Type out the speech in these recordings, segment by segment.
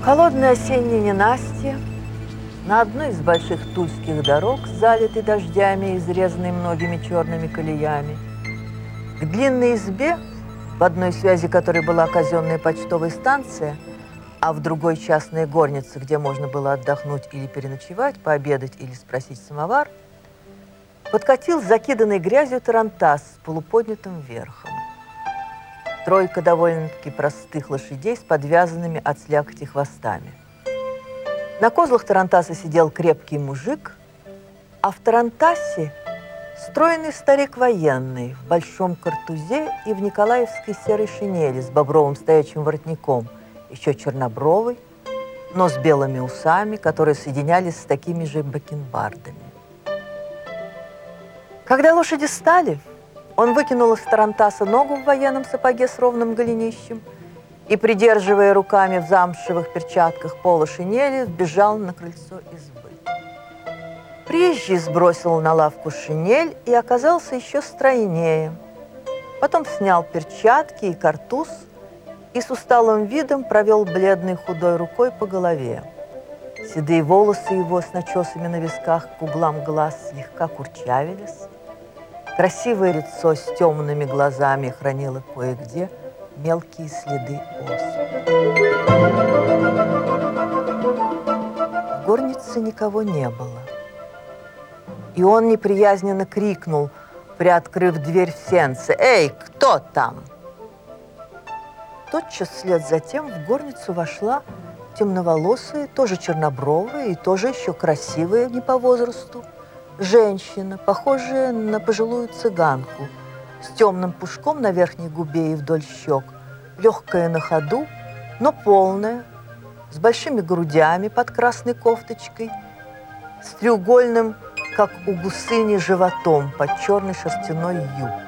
холодное осеннее ненастье на одной из больших тульских дорог, залитой дождями и изрезанной многими черными колеями, к длинной избе, в одной связи которой была казенная почтовая станция, а в другой частная горница, где можно было отдохнуть или переночевать, пообедать или спросить самовар, подкатил закиданный грязью тарантас с полуподнятым верхом. Тройка довольно-таки простых лошадей с подвязанными от слякоти хвостами. На козлах тарантаса сидел крепкий мужик, а в тарантасе стройный старик военный в большом картузе и в николаевской серой шинели с бобровым стоячим воротником, еще чернобровый, но с белыми усами, которые соединялись с такими же бакенбардами. Когда лошади стали, он выкинул из тарантаса ногу в военном сапоге с ровным голенищем и, придерживая руками в замшевых перчатках пола шинели, сбежал на крыльцо избы. Приезжий сбросил на лавку шинель и оказался еще стройнее. Потом снял перчатки и картуз и с усталым видом провел бледной худой рукой по голове. Седые волосы его с начесами на висках к углам глаз слегка курчавились. Красивое лицо с темными глазами хранило кое-где мелкие следы оспы. В горнице никого не было. И он неприязненно крикнул, приоткрыв дверь в сенце: «Эй, кто там?» Тотчас вслед за тем в горницу вошла темноволосая, тоже чернобровая и тоже еще красивая, не по возрасту, женщина, похожая на пожилую цыганку, с темным пушком на верхней губе и вдоль щек, легкая на ходу, но полная, с большими грудями под красной кофточкой, с треугольным, как у гусыни, животом под черной шерстяной юбкой.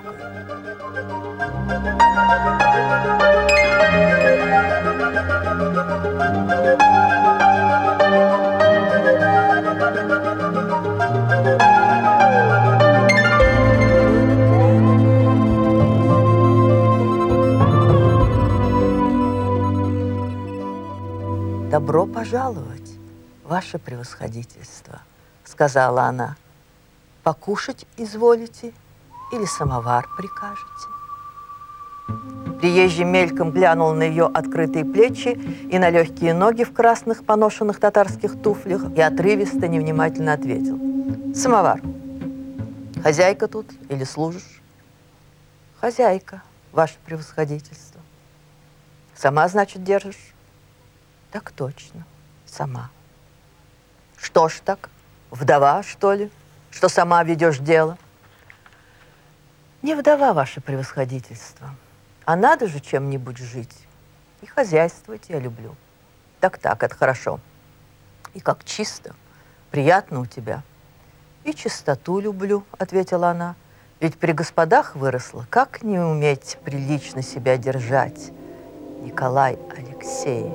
«Добро пожаловать, ваше превосходительство», — сказала она. «Покушать изволите или самовар прикажете?» Приезжий мельком глянул на ее открытые плечи и на легкие ноги в красных поношенных татарских туфлях и отрывисто невнимательно ответил: «Самовар. Хозяйка тут или служишь?» «Хозяйка, ваше превосходительство». «Сама, значит, держишь?» «Так точно, сама». «Что ж так? Вдова, что ли, что сама ведешь дело?» «Не вдова, ваше превосходительство. А надо же чем-нибудь жить. И хозяйствовать я люблю». «Так-так, это хорошо. И как чисто, приятно у тебя». «И чистоту люблю», — ответила она. «Ведь при господах выросла. Как не уметь прилично себя держать, Николай Алексеевич?»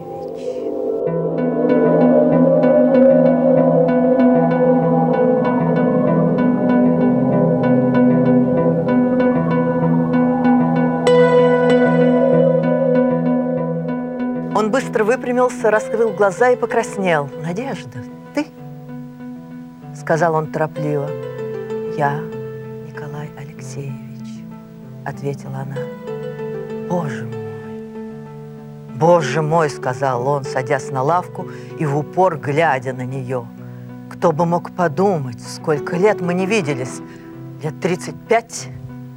Он быстро выпрямился, раскрыл глаза и покраснел. «Надежда, ты?» — сказал он торопливо. «Я, Николай Алексеевич», — ответила она. «Боже мой! Боже мой!» — сказал он, садясь на лавку и в упор глядя на нее. «Кто бы мог подумать, сколько лет мы не виделись? Лет 35?»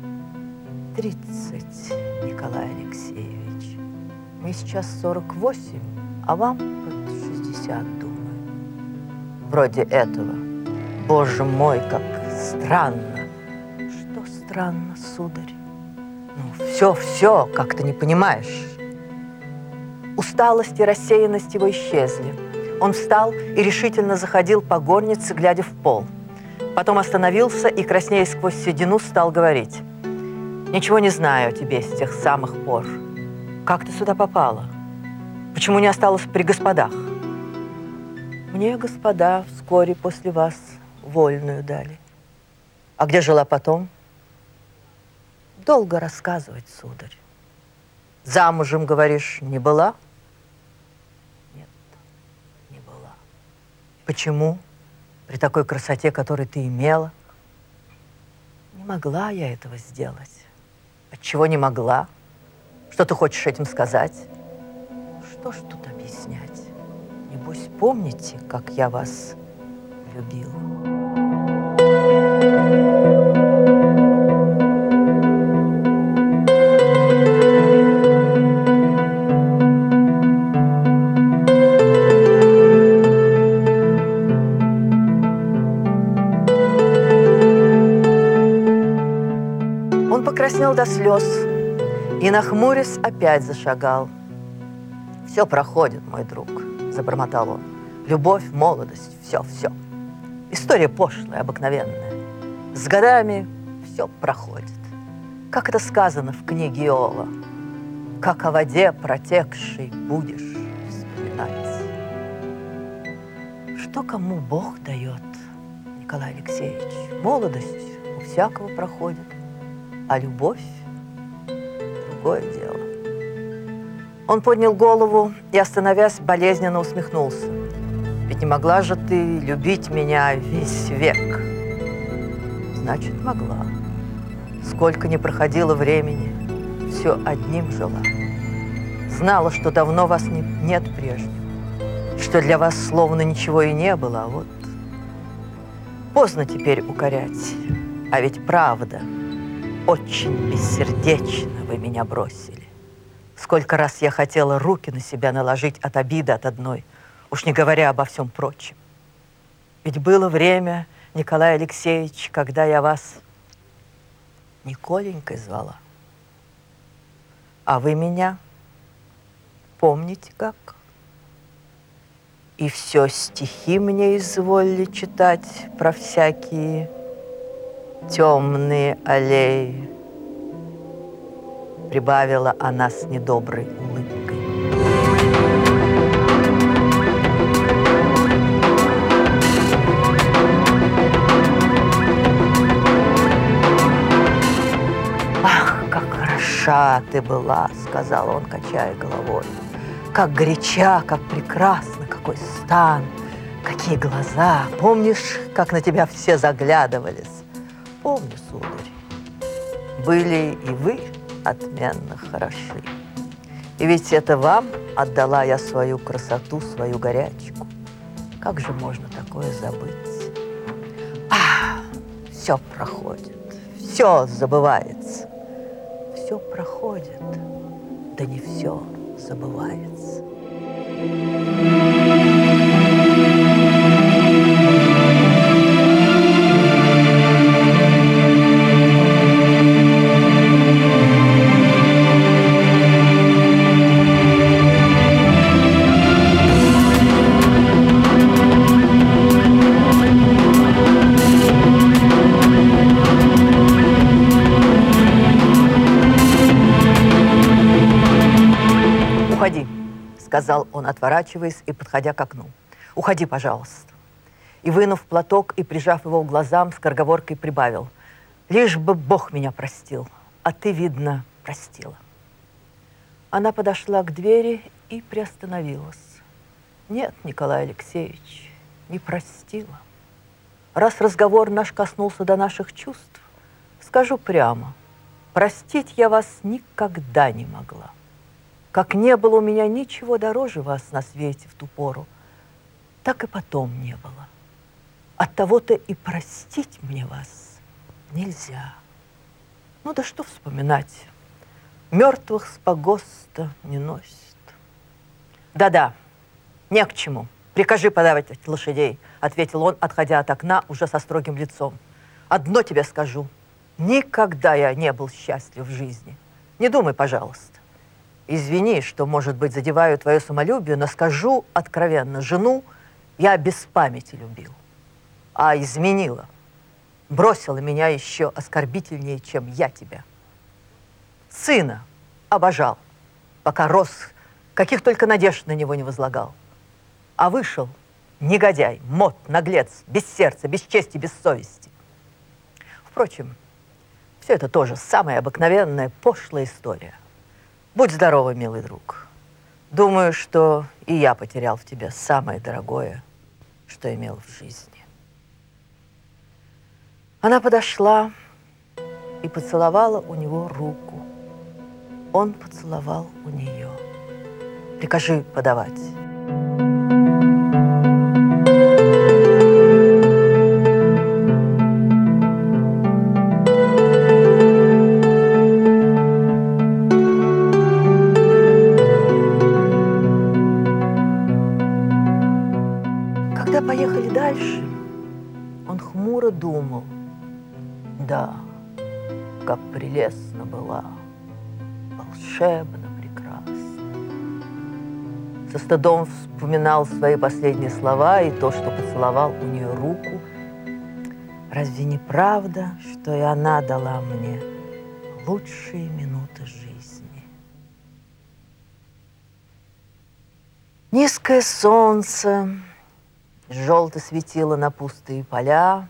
«30, Николай Алексеевич. Мне сейчас 48, а вам под 60, думаю». «Вроде этого. Боже мой, как странно». «Что странно, сударь?» «Ну, все, как ты не понимаешь». Усталость и рассеянность его исчезли. Он встал и решительно заходил по горнице, глядя в пол. Потом остановился и, краснея сквозь седину, стал говорить: «Ничего не знаю о тебе с тех самых пор. Как ты сюда попала? Почему не осталась при господах?» «Мне господа вскоре после вас вольную дали». «А где жила потом?» «Долго рассказывать, сударь». «Замужем, говоришь, не была?» «Нет». Почему? При такой красоте, которую ты имела? Не могла я этого сделать. Отчего не могла? Что ты хочешь этим сказать? Что ж тут объяснять? Небось, помните, как я вас любила? Он покраснел до слез и, нахмурясь, опять зашагал. «Все проходит, мой друг», – забормотал он. «Любовь, молодость, все. История пошлая, обыкновенная. С годами все проходит. Как это сказано в книге Иова. Как о воде протекшей будешь вспоминать». Что кому Бог дает, Николай Алексеевич? Молодость у всякого проходит, а любовь – другое дело. Он поднял голову и, остановясь, болезненно усмехнулся. «Ведь не могла же ты любить меня весь век?» «Значит, могла. Сколько не проходило времени, все одним жила. Знала, что давно вас нет прежнего, что для вас словно ничего и не было, а вот поздно теперь укорять. А ведь правда, очень бессердечно вы меня бросили. Сколько раз я хотела руки на себя наложить от обиды от одной, уж не говоря обо всем прочем. Ведь было время, Николай Алексеевич, когда я вас Николенькой звала. А вы меня помните как? И все стихи мне изволили читать про всякие темные аллеи. Прибавила она с недоброй улыбкой. «Ах, как хороша ты была!» — сказал он, качая головой. «Как горяча, как прекрасна, какой стан, какие глаза! Помнишь, как на тебя все заглядывались?» «Помню, сударь. Были и вы отменно хороши. И ведь это вам отдала я свою красоту, свою горячку. Как же можно такое забыть? Все проходит, все забывается. Все проходит, да не все забывается». «Уходи», — сказал он, отворачиваясь и подходя к окну. «Уходи, пожалуйста». И, вынув платок и прижав его к глазам, скороговоркой прибавил: «Лишь бы Бог меня простил, а ты, видно, простила». Она подошла к двери и приостановилась. «Нет, Николай Алексеевич, не простила. Раз разговор наш коснулся до наших чувств, скажу прямо, простить я вас никогда не могла. Как не было у меня ничего дороже вас на свете в ту пору, так и потом не было. Оттого-то и простить мне вас нельзя. Ну да что вспоминать, мертвых с погоста не носит». «Да-да, не к чему. Прикажи подавать лошадей», — ответил он, отходя от окна уже со строгим лицом. «Одно тебе скажу, никогда я не был счастлив в жизни. Не думай, пожалуйста. Извини, что, может быть, задеваю твое самолюбие, но скажу откровенно, жену я без памяти любил, а изменила, бросила меня еще оскорбительнее, чем я тебя. Сына обожал, пока рос, каких только надежд на него не возлагал. А вышел негодяй, мот, наглец, без сердца, без чести, без совести. Впрочем, все это тоже самая обыкновенная, пошлая история. Будь здорова, милый друг. Думаю, что и я потерял в тебе самое дорогое, что имел в жизни. Она подошла и поцеловала у него руку. Он поцеловал у нее. «Прикажи подавать». Когда поехали дальше, он хмуро думал: да, как прелестно была, волшебно прекрасно. Со стыдом вспоминал свои последние слова и то, что поцеловал у нее руку. Разве не правда, что и она дала мне лучшие минуты жизни? Низкое солнце желто светило на пустые поля,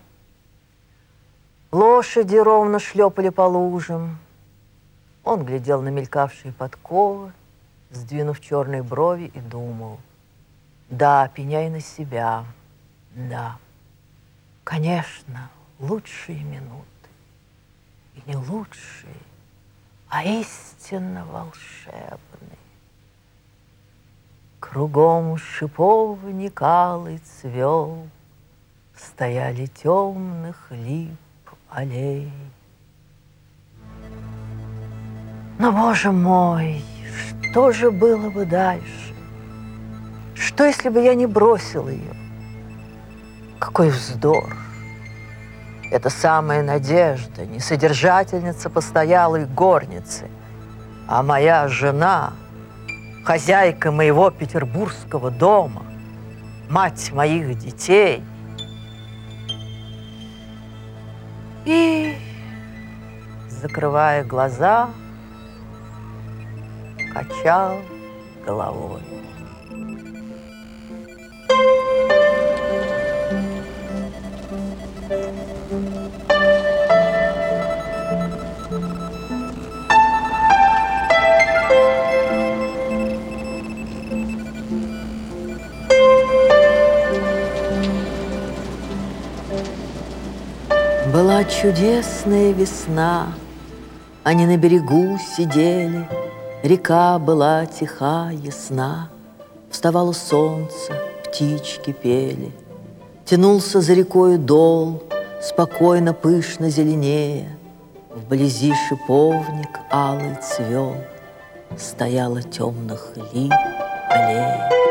лошади ровно шлепали по лужам. Он глядел на мелькавшие подковы, сдвинув черные брови, и думал: да, пеняй на себя, да, конечно, лучшие минуты, и не лучшие, а истинно волшебные. Кругом шиповник алый цвел, стояли темных лип аллей. Но, Боже мой, что же было бы дальше? Что, если бы я не бросил ее? Какой вздор! Это самая Надежда, не содержательница постоялой горницы, а моя жена, хозяйка моего петербургского дома, мать моих детей. И, закрывая глаза, качал головой. Была чудесная весна, они на берегу сидели, река была тиха, ясна, вставало солнце, птички пели. Тянулся за рекою дол, спокойно, пышно зеленея, вблизи шиповник алый цвел, стояла темных лип аллея.